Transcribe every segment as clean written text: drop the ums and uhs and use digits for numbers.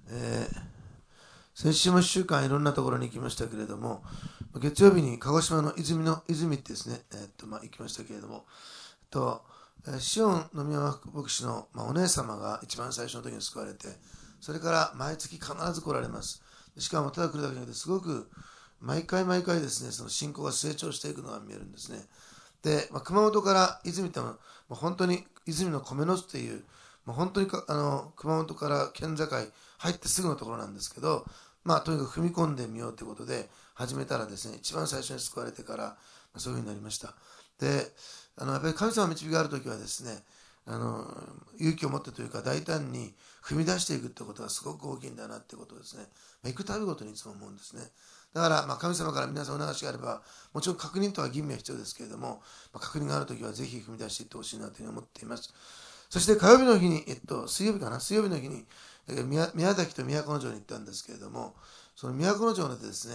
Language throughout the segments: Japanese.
えー先週も1週間いろんなところに行きましたけれども、月曜日に鹿児島の泉ってですね、行きましたけれども、シオン宮牧師の、お姉様が一番最初の時に救われて、それから毎月必ず来られます。しかもただ来るだけじゃなくて、すごく毎回毎回ですね、その信仰が成長していくのが見えるんですね。で、熊本から泉ってもう本当に泉の米の巣っていう、もう本当に熊本から県境入ってすぐのところなんですけど、とにかく踏み込んでみようということで始めたらですね、一番最初に救われてから、そういうふうになりました。で、やっぱり神様の導きがあるときはですね、勇気を持ってというか大胆に踏み出していくってことがすごく大きいんだなってことですね。行くたびごとにいつも思うんですね。だから、神様から皆さんお流しがあれば、もちろん確認とは義務は必要ですけれども、確認があるときはぜひ踏み出していってほしいなというふうに思っています。そして火曜日の日に、水曜日の日に、宮崎と都城に行ったんですけれども、その都城でですね、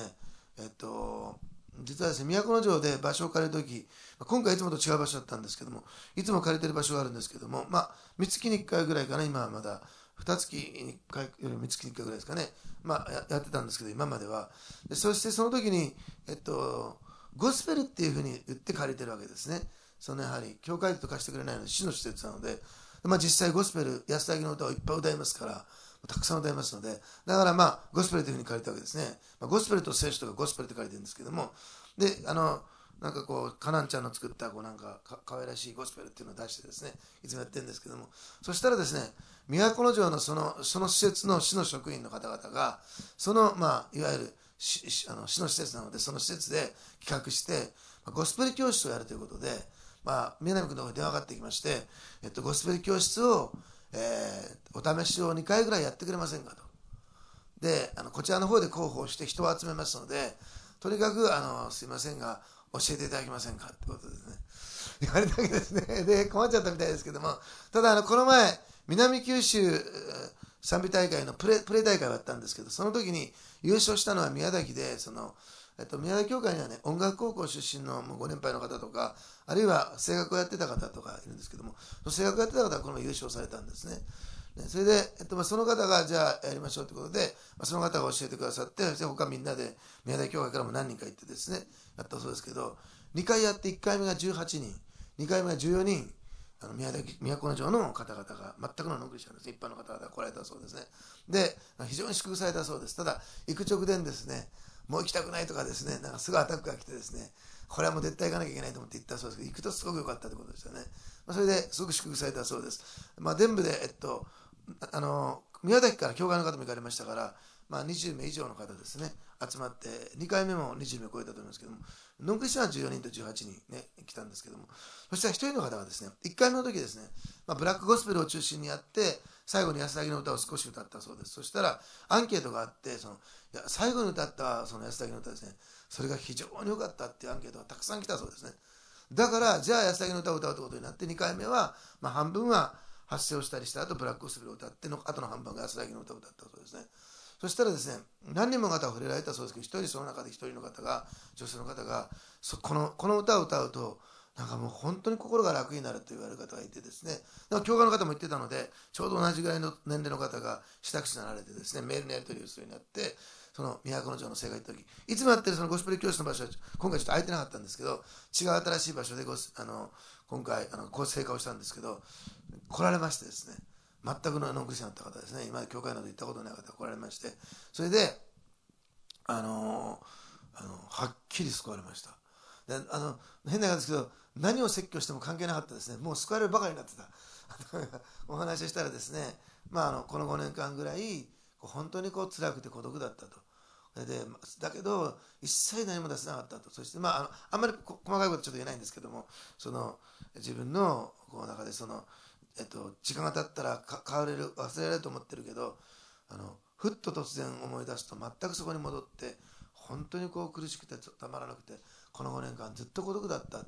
実はですね、都城で場所を借りるとき、今回いつもと違う場所だったんですけども、いつも借りてる場所があるんですけども、3月に1回ぐらいかな、今はまだ、2月に1回より3月に1回ぐらいですかね、やってたんですけど、今までは。そしてその時に、ゴスペルっていうふうに言って借りてるわけですね。そのやはり、教会と貸してくれないので、市の施設なので、実際ゴスペル、安らぎの歌をいっぱい歌いますから、たくさん歌いますので、だからゴスペルというふうに書いたわけですね。ゴスペルと聖書とかゴスペルって書いてるんですけども、で、なんかこう、カナンちゃんの作ったなんか可愛らしいゴスペルっていうのを出してですね、いつもやってるんですけども、そしたらですね、都城のその施設の市の職員の方々が、その、いわゆる市の施設なので、その施設で企画して、ゴスペル教室をやるということで、宮並君の方に電話がかかってきまして、ゴスペル教室を、お試しを2回ぐらいやってくれませんかと。で、こちらの方で広報して人を集めますので、とにかくすいませんが、教えていただけませんかってことですね。言われたわけですね。で、困っちゃったみたいですけども、ただこの前、南九州賛美大会のプレー大会をやったんですけど、その時に優勝したのは宮崎で、宮崎教会にはね、音楽高校出身のもうご年配の方とか、あるいは声楽をやってた方とかいるんですけども、声楽をやってた方はこの優勝されたんですね。それで、その方がじゃあやりましょうということで、その方が教えてくださって、そして他みんなで宮崎教会からも何人か行ってですね、やったそうですけど、2回やって1回目が18人、2回目が14人、都城の方々が全くのノンクリスチャンですね、一般の方々が来られたそうですね。で、非常に祝福されたそうです。ただ、行く直前ですね、もう行きたくないとかですね、なんかすぐアタックが来てですね、これはもう絶対行かなきゃいけないと思って行ったそうですけど、行くとすごく良かったということでしたね。それですごく祝福されたそうです。全部で、宮崎から教会の方も行かれましたから、20名以上の方ですね、集まって、2回目も20名超えたと思いますけども、ノンクリスチャンは14人と18人ね、来たんですけども、そしたら1人の方がですね、1回目の時ですね、ブラックゴスペルを中心にやって、最後に安らぎの歌を少し歌ったそうです。そしたら、アンケートがあって、最後に歌ったその安らぎの歌ですね、それが非常に良かったっていうアンケートがたくさん来たそうですね。だから、じゃあ安らぎの歌を歌うということになって、2回目は、半分は発声をしたりした後、ブラックゴスペルを歌って、後の半分が安らぎの歌を歌ったそうですね。そしたらですね、何人もの方が触れられたそうですけど、一人その中で一人の方が、女性の方が、この歌を歌うと、なんかもう本当に心が楽になると言われる方がいてですね、教会の方も言ってたので、ちょうど同じぐらいの年齢の方が支度地になられてですね、メールのやり取りをするようになって、その都城の聖会行った時、いつもやってるそのゴスペル教室の場所は、今回ちょっと空いてなかったんですけど、違う新しい場所で今回、聖会をしたんですけど、来られましてですね、全くのノンクリスチャンだった方ですね、今まで教会など行ったことない方が来られまして、それで、はっきり救われました。で変な感じですけど、何を説教しても関係なかったですね、もう救われるばかりになってたお話をしたらですね、この5年間ぐらい、本当に辛くて孤独だったと。でだけど、一切何も出せなかったと。そして、あんまり細かいことちょっと言えないんですけども、自分の中で時間が経ったら忘れられると思ってるけど、ふっと突然思い出すと全くそこに戻って、本当に苦しくてたまらなくて、この5年間ずっと孤独だったって。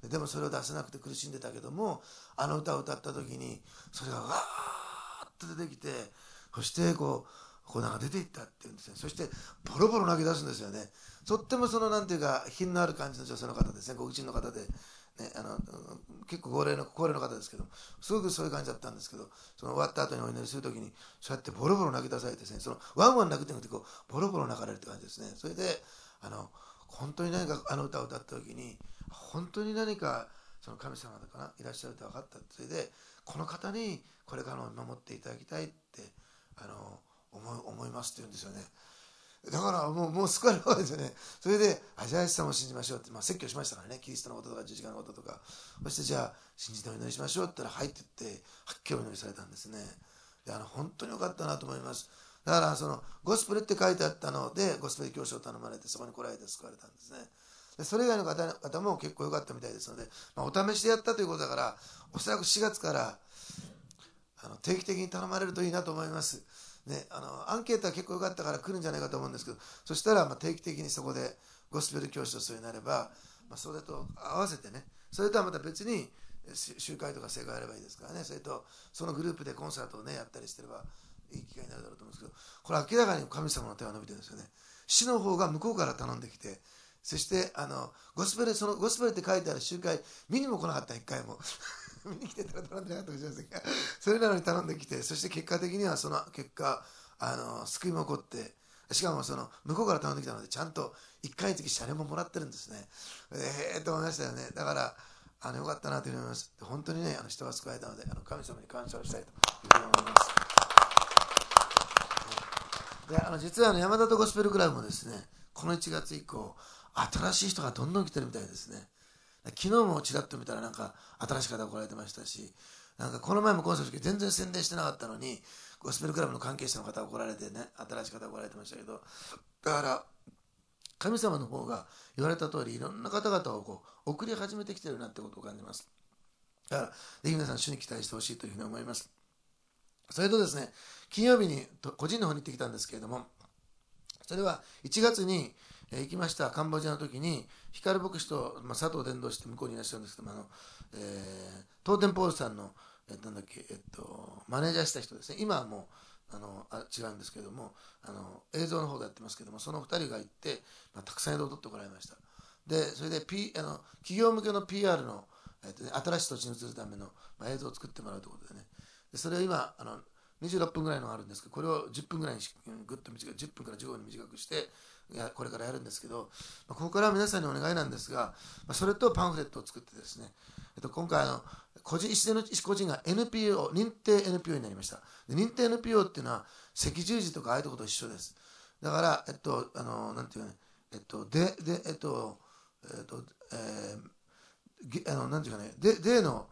でもそれを出せなくて苦しんでたけども、あの歌を歌った時にそれがわーっと出てきて、そしてなんか出ていったっていうんですね。そしてボロボロ泣き出すんですよね。とってもなんていうか品のある感じの女性の方ですね、ご婦人の方で、 ね、結構高齢の方ですけど、すごくそういう感じだったんですけど、その終わった後にお祈りするときに、そうやってボロボロ泣き出されてですね、そのワンワン泣くってなくてこう、ボロボロ泣かれるって感じですね。それで、本当に何かあの歌を歌ったときに、本当に何かその神様だかないらっしゃるって分かった。それで、この方にこれからも守っていただきたいって思いますって言うんですよね。だからもう救われるわけですよね。それで、じゃあイエス様を信じましょうって、説教しましたからね、キリストのこととか十字架のこととか。そしてじゃあ信じてお祈りしましょうって言ったら入っていって、はっきりお祈りされたんですね。で本当に良かったなと思います。だからゴスペルって書いてあったので、ゴスペル教師を頼まれてそこに来られて救われたんですね。でそれ以外の方も結構良かったみたいですので、お試しでやったということだから、おそらく4月から定期的に頼まれるといいなと思います。ね、アンケートは結構良かったから来るんじゃないかと思うんですけど、そしたら定期的にそこでゴスペル教師とするようになれば、それと合わせてね、それとはまた別に集会とか聖会やればいいですからね、それとそのグループでコンサートをねやったりしてればいい機会になるだろうと思うんですけど、これ明らかに神様の手が伸びてるんですよね。死の方が向こうから頼んできて、そしてゴスペルって書いてある集会見にも来なかった、一回も見に来てたら頼んでなかったかもしれませんが、それなのに頼んできて、そして結果的にはその結果救いも起こって、しかも向こうから頼んできたのでちゃんと1回につき謝礼ももらってるんですね。と思いましたよね。だからよかったなと思います。本当にね人は救われたので神様に感謝をしたいというふうに思います。で実は山里ゴスペルクラブもですね、この1月以降新しい人がどんどん来てるみたいですね。昨日もちらっと見たらなんか新しい方が来られてましたし、なんかこの前もコンサートの時全然宣伝してなかったのにゴスペルクラブの関係者の方が来られてね、新しい方が来られてましたけど、だから神様の方が言われた通りいろんな方々を送り始めてきてるなってことを感じます。だからぜひ皆さん主に期待してほしいというふうに思います。それとですね、金曜日に個人の方に行ってきたんですけれども、それは1月に行きましたカンボジアの時に光牧師と、佐藤伝道師って向こうにいらっしゃるんですけども、東天ポールさんの、マネージャーした人ですね。今はもう違うんですけれども、映像の方でやってますけども、その2人が行って、たくさん映像を撮ってこられました。でそれで、企業向けの PR の、新しい土地に移るための、映像を作ってもらうということでね、でそれを今26分ぐらいのがあるんですけど、これを10分ぐらいにぐっと短く、10分から15分に短くしてこれからやるんですけど、ここからは皆さんにお願いなんですが、それとパンフレットを作ってですね、今回一定の個人が NPO 認定 NPO になりました。で認定 NPO っていうのは赤十字とかああいうとこと一緒です。だからなんていうかね、なんていうかね、での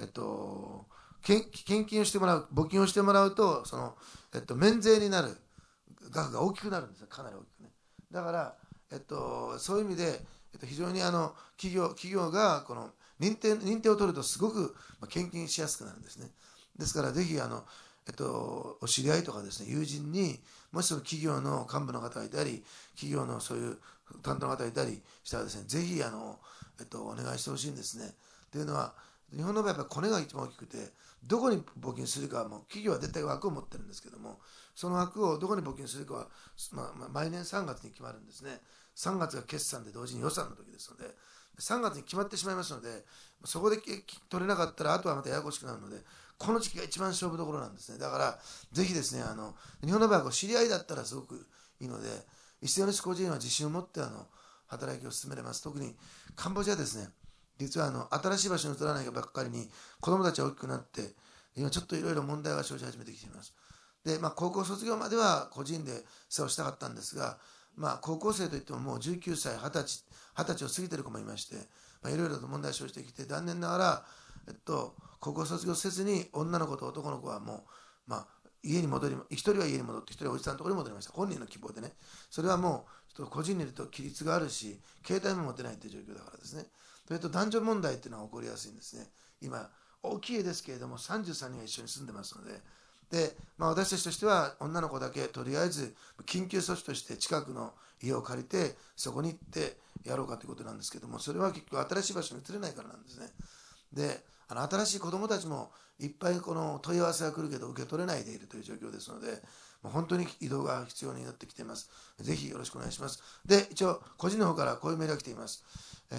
献金をしてもらう、募金をしてもらうと免税になる額が大きくなるんですよ、かなり大きくね。だから、そういう意味で、非常に企業がこの認定を取るとすごく献金しやすくなるんですね。ですからぜひお知り合いとかですね、友人にもしその企業の幹部の方がいたり、企業のそういう担当の方がいたりしたらですね、ぜひお願いしてほしいんですね。というのは、日本の場合はやっぱりコネが一番大きくて、どこに募金するかはもう企業は絶対枠を持ってるんですけども、その枠をどこに募金するかは、毎年3月に決まるんですね。3月が決算で同時に予算の時ですので、3月に決まってしまいますので、そこで取れなかったらあとはまたややこしくなるので、この時期が一番勝負どころなんですね。だからぜひですね、日本の場合は知り合いだったらすごくいいので、一斉の個人は自信を持って働きを進めれます。特にカンボジアですね、実は新しい場所に移らないばっかりに子どもたちは大きくなって、今ちょっといろいろ問題が生じ始めてきています。で、高校卒業までは個人で世話をしたかったんですが、高校生といってももう19歳、20歳を過ぎている子もいまして、いろいろと問題が生じてきて、残念ながら、高校卒業せずに女の子と男の子はもう、家に戻り、一人は家に戻って、一人はおじさんのところに戻りました。本人の希望でね。それはもう、個人にいると規律があるし、携帯も持てないという状況だからですね。それと男女問題っていうのは起こりやすいんですね。今、大きい家ですけれども、33人が一緒に住んでますので、私たちとしては女の子だけとりあえず緊急措置として近くの家を借りてそこに行ってやろうかということなんですけども、それは結局新しい場所に移れないからなんですね。で、新しい子どもたちもいっぱいこの問い合わせが来るけど受け取れないでいるという状況ですので、本当に移動が必要になってきています。ぜひよろしくお願いします。で、一応個人の方からこういうメールが来ています。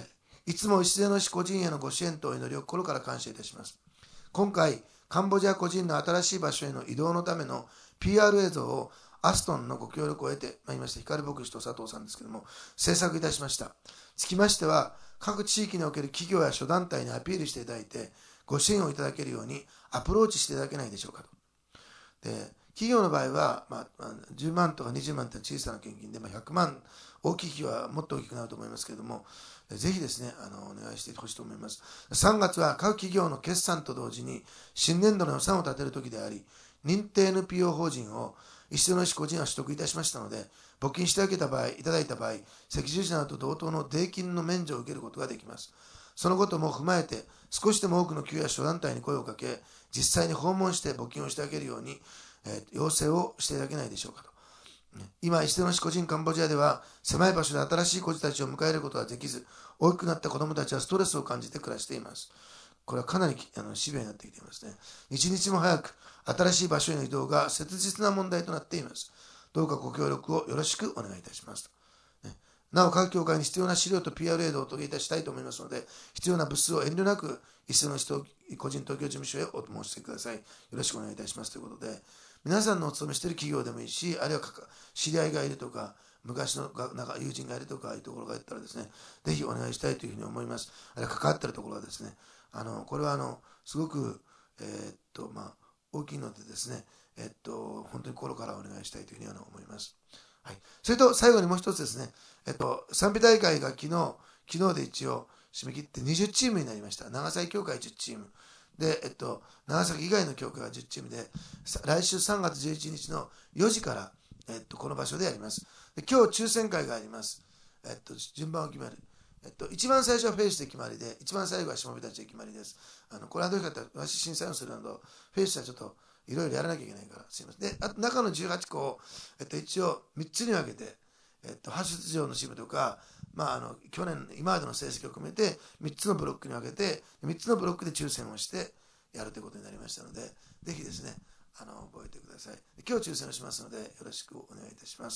いつも礎の師個人へのご支援とお祈りを心から感謝いたします。今回、カンボジア個人の新しい場所への移動のための PR 映像をアストンのご協力を得てまいりました、光牧師と佐藤さんですけれども、制作いたしました。つきましては、各地域における企業や諸団体にアピールしていただいて、ご支援をいただけるようにアプローチしていただけないでしょうかと。で、企業の場合は、10万とか20万という小さな献金で、100万、大きい企業はもっと大きくなると思いますけれども、ぜひですね、お願いしてほしいと思います。3月は各企業の決算と同時に、新年度の予算を立てるときであり、認定 NPO 法人を一緒の個人は取得いたしましたので、募金していただいた場合、赤十字などと同等の税金の免除を受けることができます。そのことも踏まえて、少しでも多くの企業や諸団体に声をかけ、実際に訪問して募金をしてあげるように、要請をしていただけないでしょうかと。今、石手の市個人カンボジアでは、狭い場所で新しい孤児たちを迎えることができず、大きくなった子どもたちはストレスを感じて暮らしています。これはかなりシビアになってきていますね。一日も早く新しい場所への移動が切実な問題となっています。どうかご協力をよろしくお願いいたします。なお、各協会に必要な資料と PR エイドをお届けいたしたいと思いますので、必要な物数を遠慮なく、石手の市個人東京事務所へお申し付けください。よろしくお願いいたしますということで、皆さんのお勤めしている企業でもいいし、あるいは知り合いがいるとか、昔の友人がいるとかいうところがあったらですね、ぜひお願いしたいというふうに思います。あるいは関わっているところはですね、これはすごく、大きいのでですね、本当に心からお願いしたいというふうに思います。はい、それと最後にもう一つですね、賛美大会が昨日で一応締め切って20チームになりました。長崎教会10チーム。で、長崎以外の教会が10チームで、来週3月11日の4時から、この場所でやります。で、今日抽選会があります。順番を決める。一番最初はフェイスで決まりで、一番最後はしもべたちで決まりです。これはどういうかというと、私審査員をするなど、フェイスはちょっといろいろやらなきゃいけないから、すいません。で、あと中の18個を、一応3つに分けて、初出場のチームとか、去年、今までの成績を含めて、3つのブロックに分けて、3つのブロックで抽選をしてやるということになりましたので、ぜひですね、覚えてください。今日抽選をしますので、よろしくお願いいたします。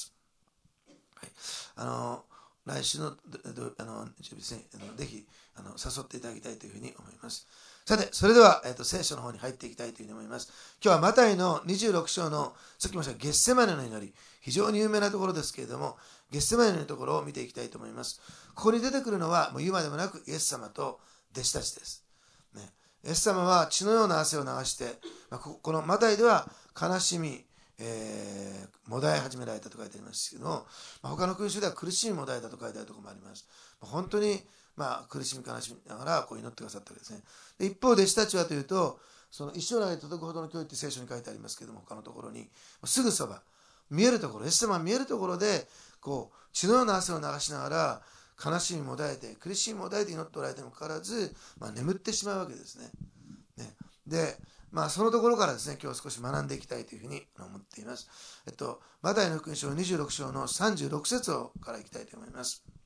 はい。来週のぜひ誘っていただきたいというふうに思います。さて、それでは、聖書の方に入っていきたいというふうに思います。今日はマタイの26章の、さっきも言いましたゲッセマネの祈り、非常に有名なところですけれども、ゲッセマネのところを見ていきたいと思います。ここに出てくるのは、もう言うまでもなくイエス様と弟子たちです。ね、イエス様は血のような汗を流して、このマタイでは悲しみ、もだえ始められたと書いてありますけども、他の君主では苦しみもだえたと書いてあるところもあります。本当に、苦しみ悲しみながらこう祈ってくださったわけですね。で一方弟子たちはというと、その一生内で届くほどの教育って聖書に書いてありますけども、他のところにすぐそば見えるところ、イエス様が見えるところでこう血のような汗を流しながら悲しみもだえて苦しみもだえて祈っておられてもかかわらず、眠ってしまうわけですね。でそのところからですね、今日少し学んでいきたいというふうに思っています。マタイの福音書26章の36節からいきたいと思います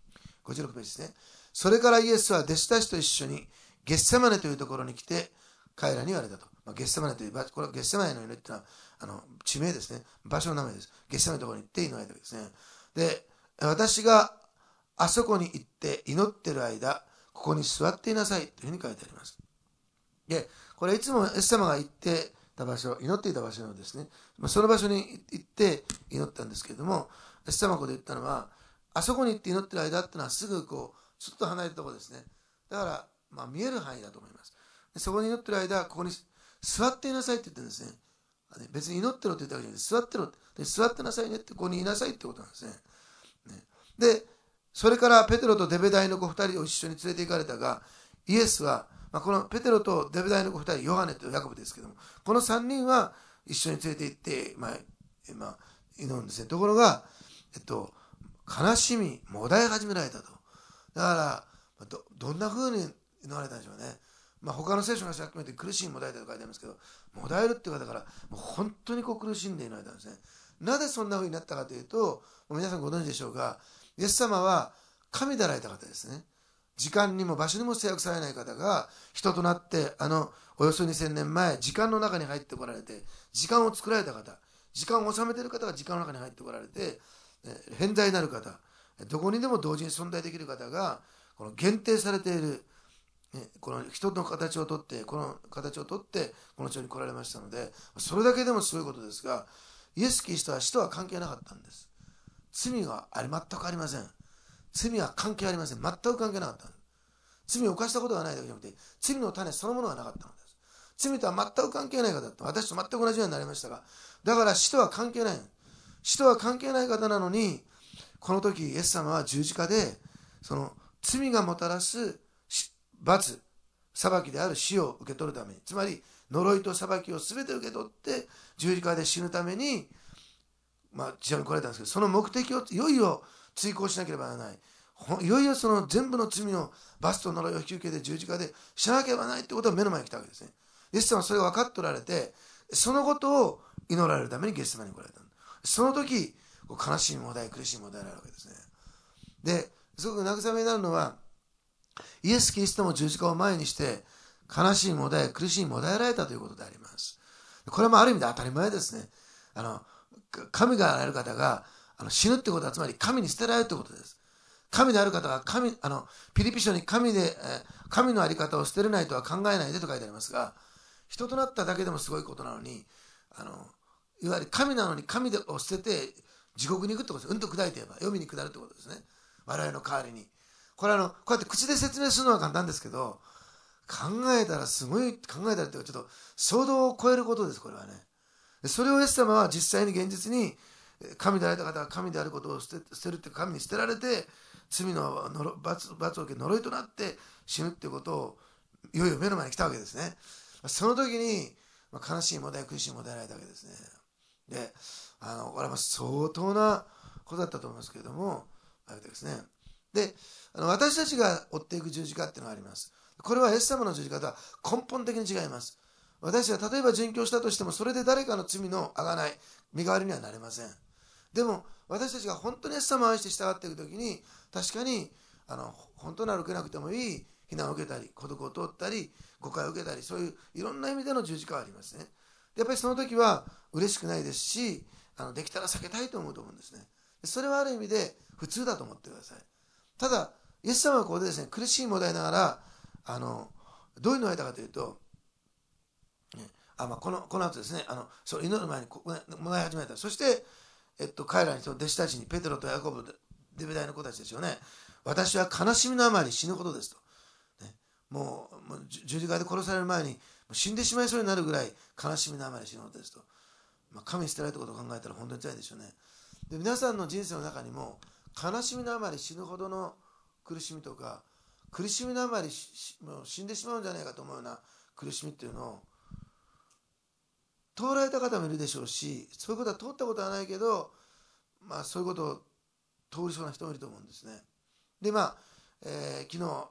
。56ページですね。それからイエスは弟子たちと一緒にゲッセマネというところに来て彼らに言われたと。ゲッセマネという、これはゲッセマネの祈りというのは地名ですね。場所の名前です。ゲッセマネのところに行って祈られたわけですね。で、私があそこに行って祈っている間、ここに座っていなさいというふうに書いてあります。で、これいつもイエス様が行ってた場所、祈っていた場所のですね、その場所に行って祈ったんですけれども、イエス様がここで言ったのは、あそこに行って祈っている間っていうのはすぐこう、ちょっと離れたところですね。だから、見える範囲だと思います。でそこに祈っている間、ここに座っていなさいって言ってるんですね。別に祈ってろって言ったわけじゃない。座ってろ。で座ってなさいねって、ここにいなさいってことなんですね。で、それからペテロとデベダイの子2人を一緒に連れて行かれたが、イエスは、このペテロとデベダイの子2人、ヨハネとヤコブですけども、この3人は一緒に連れて行って、祈るんですね。ところが、悲しみ、もだえ始められたと。だから、どんな風に祈られたんでしょうね。他の聖書がさっきも言って苦しみもだえたと書いてありますけど、もだえるっていう方から、もう本当に苦しんで祈られたんですね。なぜそんな風になったかというと、皆さんご存知でしょうが、イエス様は神であられた方ですね。時間にも場所にも制約されない方が人となって、およそ2000年前、時間の中に入ってこられて、時間を作られた方、時間を治めている方が時間の中に入ってこられて、偏在なる方、どこにでも同時に存在できる方が、 この限定されている、この人の形をとってこの地上に来られましたので、それだけでもすごいことですが、イエス・キリストは死とは関係なかったんです。罪は全くありません。罪は関係ありません。全く関係なかったんです。罪を犯したことがないだけじゃなくて、罪の種そのものがなかったのです。罪とは全く関係ない方だった。私と全く同じようになりましたが、だから死とは関係ない。死とは関係ない方なのに、この時イエス様は十字架でその罪がもたらす罰、裁きである死を受け取るために、つまり呪いと裁きを全て受け取って十字架で死ぬために、地上に来られたんですけど、その目的をいよいよ追行しなければならない。いよいよその全部の罪の罰と呪いを引き受けて十字架でしなければならないということが目の前に来たわけですね。イエス様はそれが分かっておられて、そのことを祈られるためにゲッセマニに来られた。その時、悲しみもだえ苦しみもだえられるわけですね。で、すごく慰めになるのは、イエス・キリストも十字架を前にして悲しみもだえ苦しみもだえられたということであります。これはある意味で当たり前ですね。神があられる方が死ぬってことは、つまり神に捨てられるということです。神である方がピリピ書に神のあり方を捨てれないとは考えないでと書いてありますが、人となっただけでもすごいことなのに、いわゆる神なのに神を捨てて地獄に行くってことです。うんと砕いて言えば黄泉に下るってことですね。我々の代わりに。これこうやって口で説明するのは簡単ですけど、考えたらっていうか、ちょっと想像を超えることです。これはね。それをイエス様は実際に現実に、神であられた方が神であることを捨てるって、神に捨てられて罪の罰を受け呪いとなって死ぬっていうことをいよいよ目の前に来たわけですね。その時に悲しいもだえ苦しいもだえられたわけですね。で、これは相当なことだったと思いますけれども、ですね。で、私たちが追っていく十字架っていうのがあります。これはイエス様の十字架とは根本的に違います。私は例えば殉教したとしても、それで誰かの罪の贖い、身代わりにはなれません。でも私たちが本当にイエス様を愛して従っていくときに、確かに本当なら受けなくてもいい非難を受けたり、孤独を通ったり、誤解を受けたり、そういういろんな意味での十字架はありますね。でやっぱりその時は嬉しくないですし、できたら避けたいと思うと思うんですね。それはある意味で普通だと思ってください。ただイエス様はここでですね、苦しいもだえながらどういうのを得たかというと、この後ですね、そう祈る前にもらい始めた。そして、彼らに、弟子たちに、ペテロとヤコブ、ゼベダイの子たちですよね、私は悲しみのあまり死ぬことですと。もう十字架で殺される前に死んでしまいそうになるぐらい悲しみのあまり死ぬことですと。神に捨てられたことを考えたら本当に辛いでしょうね。で、皆さんの人生の中にも悲しみのあまり死ぬほどの苦しみとか、苦しみのあまりもう死んでしまうんじゃないかと思うような苦しみっていうのを通られた方もいるでしょうし、そういうことは通ったことはないけど、そういうことを通りそうな人もいると思うんですね。で昨日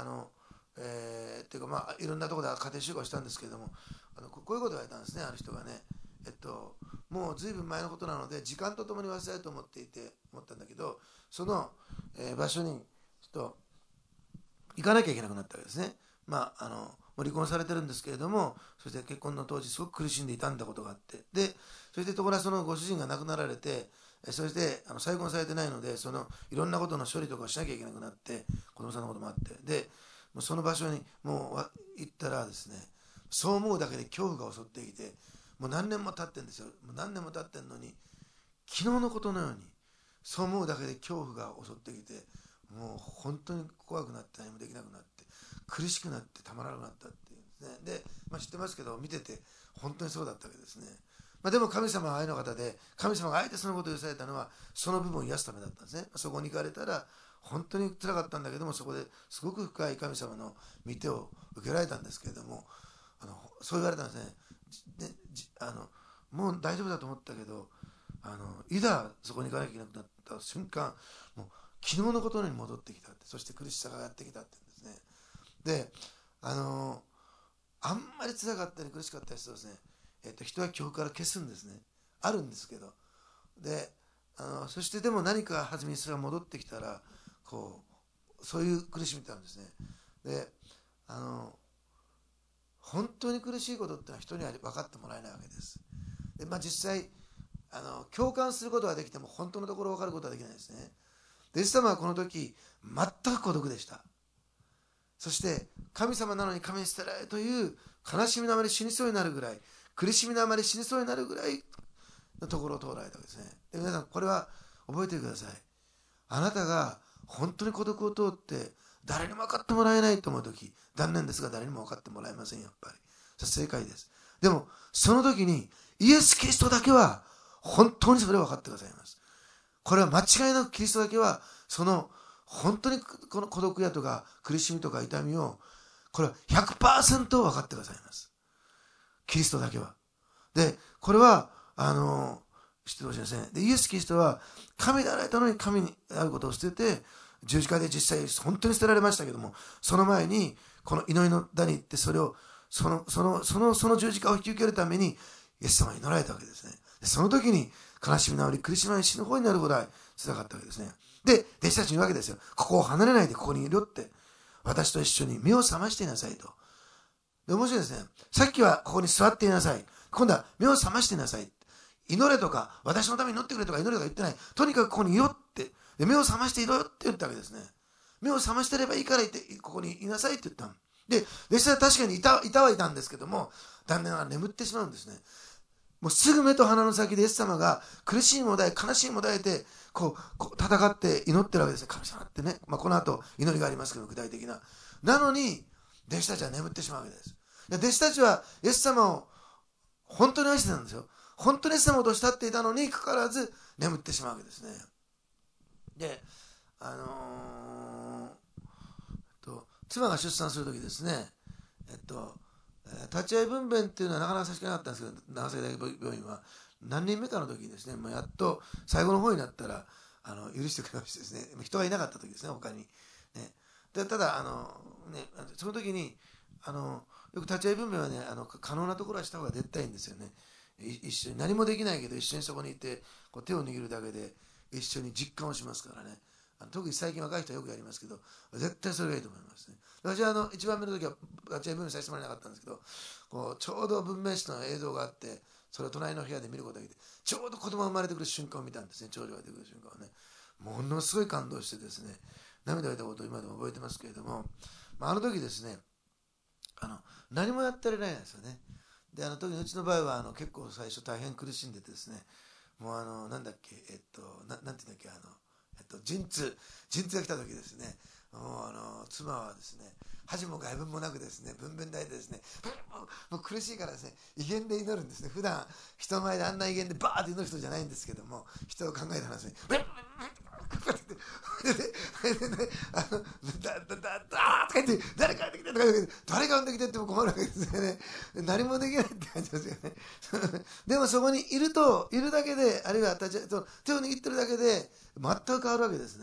っていうかいろんなところで家庭集会をしたんですけれども、こういうことが言われたんですね。ある人がね、もうずいぶん前のことなので時間とともに忘れると思ったんだけど、その、場所にちょっと行かなきゃいけなくなったわけですね。もう離婚されてるんですけれども、そして結婚の当時すごく苦しんで痛んだことがあって、でそしてところがそのご主人が亡くなられて、そして再婚されてないので、いろんなことの処理とかをしなきゃいけなくなって、子供さんのこともあって、でもうその場所にもう行ったらですね、そう思うだけで恐怖が襲ってきて、もう何年も経ってんですよ。もう何年も経ってんのに、昨日のことのようにそう思うだけで恐怖が襲ってきて、もう本当に怖くなって何もできなくなって、苦しくなってたまらなくなったっていうんですね。で、知ってますけど、見てて本当にそうだったわけですね。でも神様は愛の方で、神様があえてそのことを許されたのはその部分を癒すためだったんですね。そこに行かれたら本当に辛かったんだけども、そこですごく深い神様の御手を受けられたんですけれども、そう言われたんですね。もう大丈夫だと思ったけど、いざそこに行かなきゃいけなくなった瞬間、もう昨日のことのように戻ってきたって、そして苦しさがやってきたって言うんですね。で、あんまり辛かったり苦しかったりするとですね、人は記憶から消すんですね。あるんですけど、でそしてでも何か弾みにそれが戻ってきたら、そういう苦しみってあるんですね。で本当に苦しいことってのは人には分かってもらえないわけです。で、実際共感することはできても本当のところ分かることはできないですね。でイエス様はこの時全く孤独でした。 そして神様なのに神に捨てられるという悲しみのあまり死にそうになるぐらい、苦しみのあまり死にそうになるぐらいのところを通られたわけですね。で、皆さんこれは覚えてください。あなたが本当に孤独を通って誰にも分かってもらえないと思うとき、残念ですが誰にも分かってもらえません。やっぱりそれ正解です。でもその時にイエス・キリストだけは本当にそれを分かってくださいます。これは間違いなくキリストだけはその本当にこの孤独やとか苦しみとか痛みをこれは 100% 分かってくださいます。キリストだけは。で、これは知ってほしいですね。で、イエス・キリストは神であられたのに神にあることを捨てて十字架で実際本当に捨てられましたけども、その前にこの祈りの座に行ってそれをその十字架を引き受けるためにイエス様に祈られたわけですね。で、その時に悲しみのあり苦しみの死ぬ方になるぐらい辛かったわけですね。で、弟子たちに言うわけですよ。ここを離れないでここにいるよって。私と一緒に目を覚ましていなさいと。で、面白いですね。さっきはここに座っていなさい。今度は目を覚ましていなさい。祈れとか、私のために祈ってくれとか祈れとか言ってない。とにかくここにいろって。で、目を覚ましていろよって言ったわけですね。目を覚ましてればいいからここにいなさいって言ったの。で、弟子たちは確かにいたんですけども、残念ながら眠ってしまうんですね。もうすぐ目と鼻の先でイエス様が苦しいもだえ、悲しいもだえて、こう戦って祈ってるわけですね。神様ってね。この後祈りがありますけど、具体的な。なのに、弟子たちは眠ってしまうわけです。弟子たちはイエス様を本当に愛してたんですよ。本当にイエス様と慕っていたのにかかわらず眠ってしまうわけですね。で、妻が出産するときですね、立ち会い分娩っていうのはなかなか差し支えなかったんですけど、長崎大学病院は何人目かの時にですね、もうやっと最後の方になったら許してくれましてですね、人がいなかった時ですね、他に。ね、でただその時によく立ち会い分娩はね可能なところはした方が絶対いいんですよね。一緒に何もできないけど一緒にそこにいてこう手を握るだけで一緒に実感をしますからね。特に最近若い人はよくやりますけど、絶対それがいいと思いますね。私は一番目の時は立ち会い分娩させてもらえなかったんですけど、ちょうど分娩室の映像があって、それを隣の部屋で見ることができて、ちょうど子供が生まれてくる瞬間を見たんですね。長女が出てくる瞬間をね、ものすごい感動してですね、涙が出たことを今でも覚えてますけれども、あの時ですね、何もやってられないんですよね。で、特にうちの場合は結構最初大変苦しんでてですね、もうなんだっけ、なんていうんだっけ、陣痛が来た時ですね、もう妻はですね、恥も外聞もなくですね、分娩台でですね、もう苦しいからですね、威厳で祈るんですね。普段人前であんな威厳でバーって祈る人じゃないんですけども、人を考えたらですね、とか言って誰か呼んできてとか言って誰が呼んできてっても困るわけですよね。何もできないって感じですよね。でもそこにいるだけで、あるいは手を握ってるだけで全く変わるわけですね。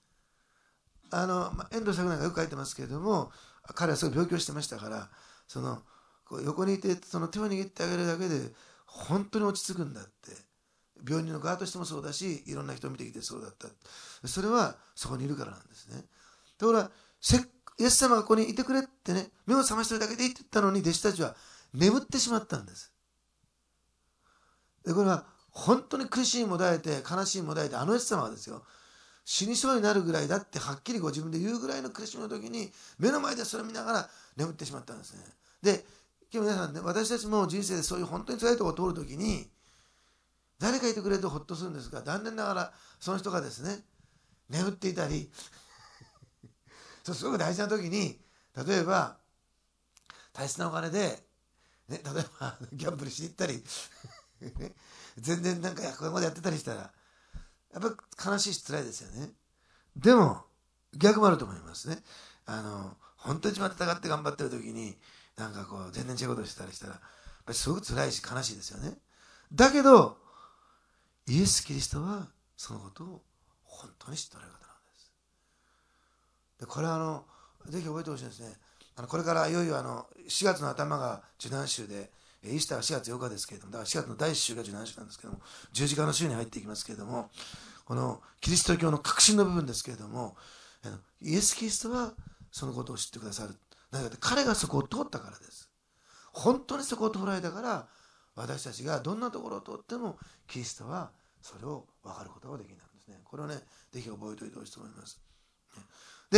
遠藤作なんかよく書いてますけれども、彼はすごい病気をしてましたから、こう横にいてその手を握ってあげるだけで本当に落ち着くんだって。病人の側としてもそうだし、いろんな人を見てきてそうだった。それはそこにいるからなんですね。だからイエス様がここにいてくれってね、目を覚ましてるだけでいいって言ったのに弟子たちは眠ってしまったんです。でこれは本当に苦しいもだえて悲しいもだえて、イエス様はですよ、死にそうになるぐらいだってはっきりご自分で言うぐらいの苦しみの時に目の前でそれを見ながら眠ってしまったんですね。で今日皆さんね、私たちも人生でそういう本当に辛いところを通る時に誰かいてくれるとほっとするんですが、残念ながらその人がですね眠っていたりすごく大事な時に、例えば大切なお金で、ね、例えばギャンブルしに行ったり全然なんかこれまでやってたりしたらやっぱ悲しいし辛いですよね。でも逆もあると思いますね。本当に一番戦って頑張ってる時になんかこう全然違うことしたりしたらやっぱりすごく辛いし悲しいですよね。だけどイエス・キリストはそのことを本当に知っておられる方なんです。でこれはぜひ覚えてほしいんですね。これからいよいよ4月の頭が受難週で、イースターは4月8日ですけれども、だから4月の第1週が受難週なんですけれども、十字架の週に入っていきますけれども、このキリスト教の核心の部分ですけれども、イエス・キリストはそのことを知ってくださる。なぜかって彼がそこを通ったからです。本当にそこを通られたから、私たちがどんなところを通ってもキリストはそれを分かることができるんですね。これをね、ぜひ覚えておいてほしいと思います。で、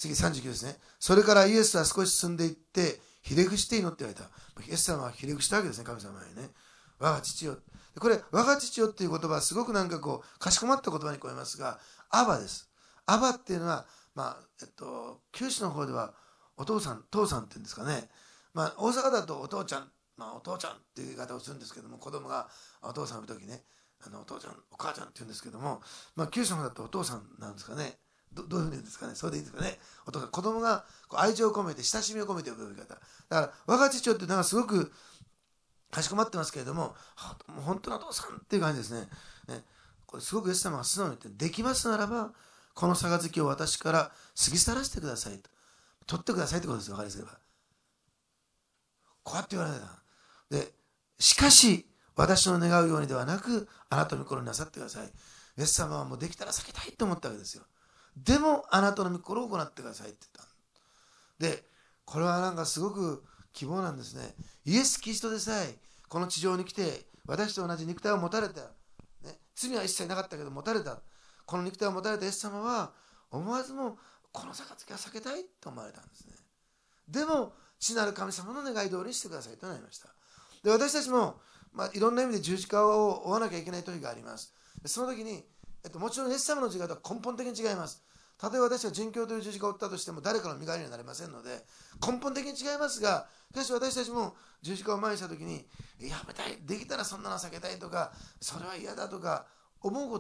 次39ですね。それからイエスは少し進んでいって、ひれ伏して祈って言われた。イエス様はひれ伏したわけですね、神様にね。我が父よ。これ、我が父よっていう言葉はすごくなんかこう、かしこまった言葉に聞こえますが、アバです。アバっていうのは、九州の方ではお父さん、父さんっていうんですかね。大阪だとお父ちゃん、お父ちゃんっていう言い方をするんですけども、子供がお父さんを見るときね、お父ちゃん、お母ちゃんって言うんですけども、九州の方だとお父さんなんですかね。どういうふうに言うんですかね。それでいいですかね。お父さん、子供がこう愛情を込めて、親しみを込めて呼ぶ呼び方。だから、我が父よっていうのはすごくかしこまってますけれども、もう本当のお父さんっていう感じですね。これすごくイエス様が素直に言って、できますならば、この杯を私から過ぎ去らせてくださいと。取ってくださいってことですよ、分かりやすれば。こうやって言われた。で、しかし、私の願うようにではなく、あなたの御心になさってください。イエス様はもうできたら避けたいと思ったわけですよ。でも、あなたの御心を行ってくださいって言った。で、これはなんかすごく希望なんですね。イエス・キリストでさえ、この地上に来て、私と同じ肉体を持たれた。罪は一切なかったけど持たれた。この肉体を持たれたイエス様は、思わずもこの杯は避けたいと思われたんですね。でも、父なる神様の願い通りにしてくださいとなりました。で、私たちも、いろんな意味で十字架を追わなきゃいけない時があります。その時に、もちろんイエス様の十字架とは根本的に違います。たとえ私が殉教という十字架を負ったとしても誰かの身代わりにはなれませんので、根本的に違いますが、しかし私たちも十字架を前にした時に、やめたい、できたらそんなの避けたいとか、それは嫌だとか思うこと